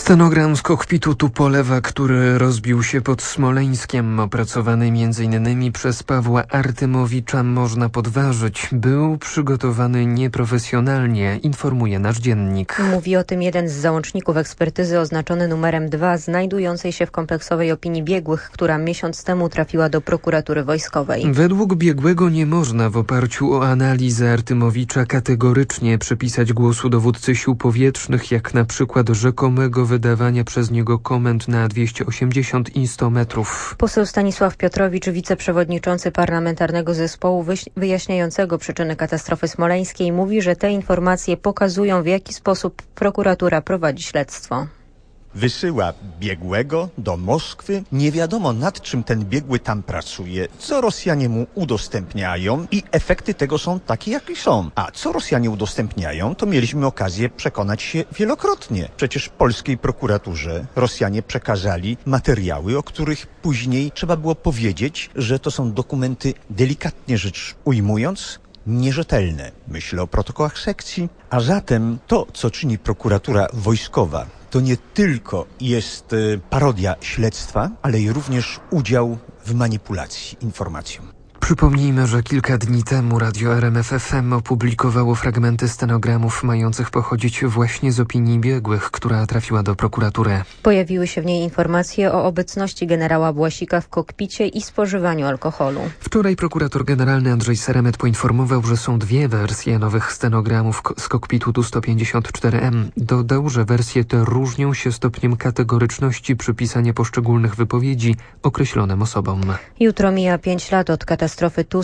Stenogram z kokpitu Tupolewa, który rozbił się pod Smoleńskiem, opracowany m.in. przez Pawła Artymowicza, można podważyć. Był przygotowany nieprofesjonalnie, informuje nasz dziennik. Mówi o tym jeden z załączników ekspertyzy oznaczony numerem 2, znajdującej się w kompleksowej opinii biegłych, która miesiąc temu trafiła do prokuratury wojskowej. Według biegłego nie można w oparciu o analizę Artymowicza kategorycznie przypisać głosu dowódcy sił powietrznych, jak na przykład rzekomego wydawania przez niego komend na 280 i 100 metrów. Poseł Stanisław Piotrowicz, wiceprzewodniczący parlamentarnego zespołu wyjaśniającego przyczyny katastrofy smoleńskiej, mówi, że te informacje pokazują, w jaki sposób prokuratura prowadzi śledztwo. Wysyła biegłego do Moskwy. Nie wiadomo, nad czym ten biegły tam pracuje, co Rosjanie mu udostępniają i efekty tego są takie, jakie są. A co Rosjanie udostępniają, to mieliśmy okazję przekonać się wielokrotnie. Przecież polskiej prokuraturze Rosjanie przekazali materiały, o których później trzeba było powiedzieć, że to są dokumenty, delikatnie rzecz ujmując, nierzetelne. Myślę o protokołach sekcji. A zatem to, co czyni prokuratura wojskowa, to nie tylko jest parodia śledztwa, ale i również udział w manipulacji informacją. Przypomnijmy, że kilka dni temu Radio RMF FM opublikowało fragmenty stenogramów mających pochodzić właśnie z opinii biegłych, która trafiła do prokuratury. Pojawiły się w niej informacje o obecności generała Błasika w kokpicie i spożywaniu alkoholu. Wczoraj prokurator generalny Andrzej Seremet poinformował, że są dwie wersje nowych stenogramów z kokpitu Tu-154M. Dodał, że wersje te różnią się stopniem kategoryczności przypisania poszczególnych wypowiedzi określonym osobom. Jutro mija 5 lat od katastrofy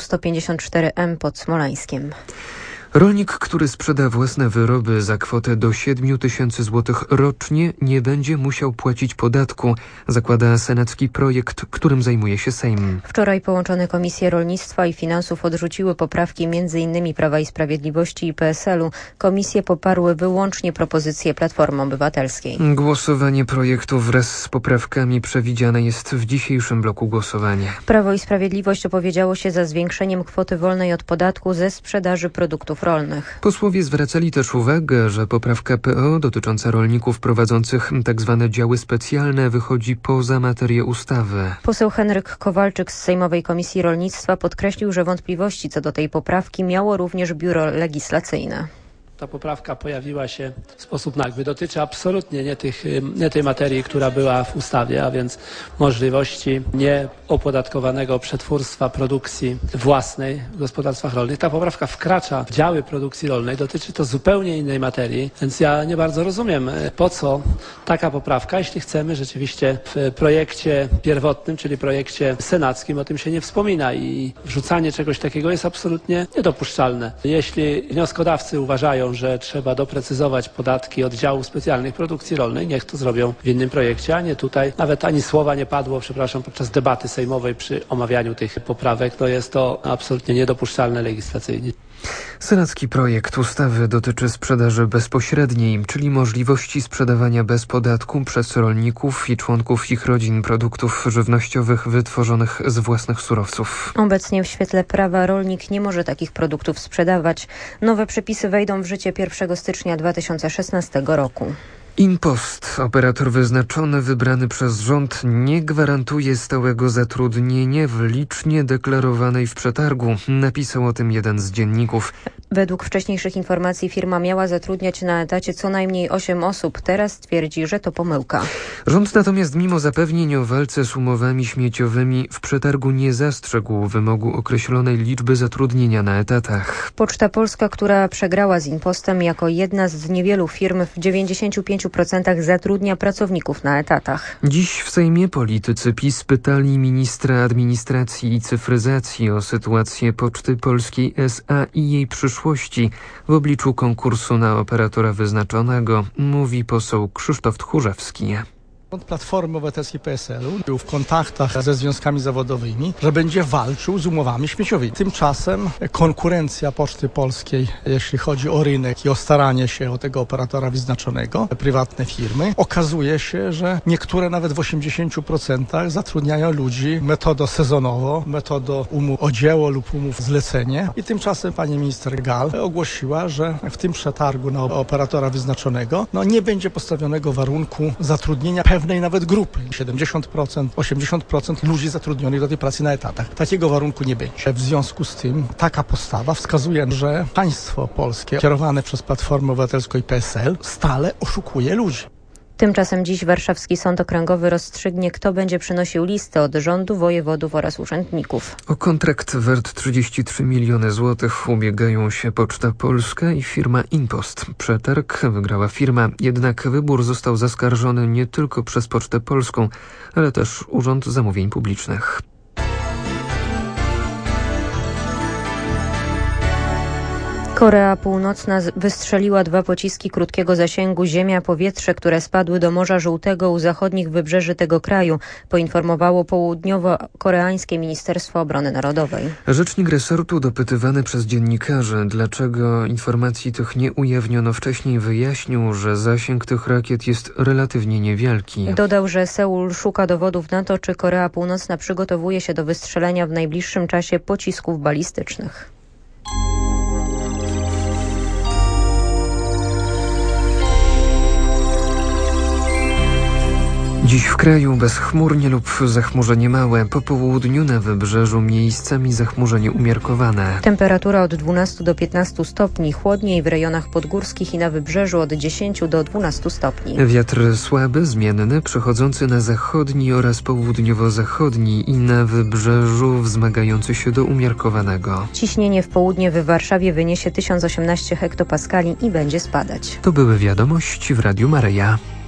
Tu-154M pod Smoleńskiem. Rolnik, który sprzeda własne wyroby za kwotę do 7 000 złotych rocznie, nie będzie musiał płacić podatku, zakłada senacki projekt, którym zajmuje się Sejm. Wczoraj połączone Komisje Rolnictwa i Finansów odrzuciły poprawki m.in. Prawa i Sprawiedliwości i PSL-u. Komisje poparły wyłącznie propozycje Platformy Obywatelskiej. Głosowanie projektu wraz z poprawkami przewidziane jest w dzisiejszym bloku głosowania. Prawo i Sprawiedliwość opowiedziało się za zwiększeniem kwoty wolnej od podatku ze sprzedaży produktów rolnych. Posłowie zwracali też uwagę, że poprawka PO dotycząca rolników prowadzących tzw. działy specjalne wychodzi poza materię ustawy. Poseł Henryk Kowalczyk z Sejmowej Komisji Rolnictwa podkreślił, że wątpliwości co do tej poprawki miało również Biuro Legislacyjne. Ta poprawka pojawiła się w sposób nagły. Dotyczy absolutnie nie tej materii, która była w ustawie, a więc możliwości nieopodatkowanego przetwórstwa produkcji własnej w gospodarstwach rolnych. Ta poprawka wkracza w działy produkcji rolnej. Dotyczy to zupełnie innej materii, więc ja nie bardzo rozumiem, po co taka poprawka, jeśli chcemy rzeczywiście w projekcie pierwotnym, czyli projekcie senackim, o tym się nie wspomina i wrzucanie czegoś takiego jest absolutnie niedopuszczalne. Jeśli wnioskodawcy uważają, że trzeba doprecyzować podatki od działów specjalnych produkcji rolnej, niech to zrobią w innym projekcie, a nie tutaj. Nawet ani słowa nie padło, podczas debaty sejmowej przy omawianiu tych poprawek. To jest to absolutnie niedopuszczalne legislacyjnie. Senacki projekt ustawy dotyczy sprzedaży bezpośredniej, czyli możliwości sprzedawania bez podatku przez rolników i członków ich rodzin produktów żywnościowych wytworzonych z własnych surowców. Obecnie w świetle prawa rolnik nie może takich produktów sprzedawać. Nowe przepisy wejdą w życie 1 stycznia 2016 roku. InPost, operator wyznaczony, wybrany przez rząd, nie gwarantuje stałego zatrudnienia w licznie deklarowanej w przetargu. Napisał o tym jeden z dzienników. Według wcześniejszych informacji firma miała zatrudniać na etacie co najmniej 8 osób. Teraz twierdzi, że to pomyłka. Rząd natomiast mimo zapewnień o walce z umowami śmieciowymi w przetargu nie zastrzegł wymogu określonej liczby zatrudnienia na etatach. Poczta Polska, która przegrała z InPostem, jako jedna z niewielu firm w 95% zatrudnia pracowników na etatach. Dziś w Sejmie politycy PiS pytali ministra administracji i cyfryzacji o sytuację Poczty Polskiej S.A. i jej przyszłości w obliczu konkursu na operatora wyznaczonego, mówi poseł Krzysztof Tchórzewski. Od Platformy Obywatelskiej PSL-u był w kontaktach ze związkami zawodowymi, że będzie walczył z umowami śmieciowymi. Tymczasem konkurencja Poczty Polskiej, jeśli chodzi o rynek i o staranie się o tego operatora wyznaczonego, prywatne firmy, okazuje się, że niektóre nawet w 80% zatrudniają ludzi metodą sezonową, metodą umów o dzieło lub umów zlecenie. I tymczasem pani minister Gall ogłosiła, że w tym przetargu na operatora wyznaczonego nie będzie postawionego warunku zatrudnienia pewnej nawet grupy. 70%, 80% ludzi zatrudnionych do tej pracy na etatach. Takiego warunku nie będzie. W związku z tym taka postawa wskazuje, że państwo polskie kierowane przez Platformę Obywatelską i PSL stale oszukuje ludzi. Tymczasem dziś Warszawski Sąd Okręgowy rozstrzygnie, kto będzie przynosił listy od rządu, wojewodów oraz urzędników. O kontrakt wart 33 miliony złotych ubiegają się Poczta Polska i firma InPost. Przetarg wygrała firma, jednak wybór został zaskarżony nie tylko przez Pocztę Polską, ale też Urząd Zamówień Publicznych. Korea Północna wystrzeliła 2 pociski krótkiego zasięgu ziemia-powietrze, które spadły do Morza Żółtego u zachodnich wybrzeży tego kraju, poinformowało południowo-koreańskie Ministerstwo Obrony Narodowej. Rzecznik resortu dopytywany przez dziennikarzy, dlaczego informacji tych nie ujawniono wcześniej, wyjaśnił, że zasięg tych rakiet jest relatywnie niewielki. Dodał, że Seul szuka dowodów na to, czy Korea Północna przygotowuje się do wystrzelenia w najbliższym czasie pocisków balistycznych. Dziś w kraju bezchmurnie lub zachmurzenie małe, po południu na wybrzeżu miejscami zachmurzenie umiarkowane. Temperatura od 12 do 15 stopni, chłodniej w rejonach podgórskich i na wybrzeżu od 10 do 12 stopni. Wiatr słaby, zmienny, przechodzący na zachodni oraz południowo-zachodni i na wybrzeżu wzmagający się do umiarkowanego. Ciśnienie w południe w Warszawie wyniesie 1018 hektopaskali i będzie spadać. To były wiadomości w Radiu Maryja.